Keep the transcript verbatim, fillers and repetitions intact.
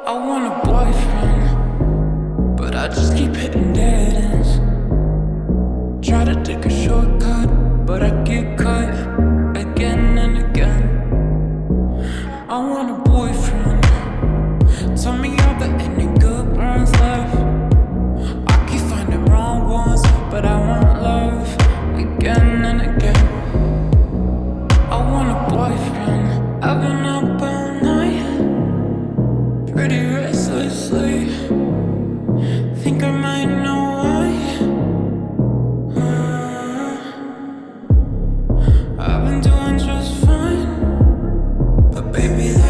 I want a boyfriend, but I just keep hitting dead ends. Try to take a shortcut, but I get cut again and again. I want a boyfriend. Tell me are there any good ones left? I keep finding wrong ones, but I want love again and again. I want a boyfriend. I've been up all night, pretty restlessly. Think I might know why. uh, I've been doing just fine, but baby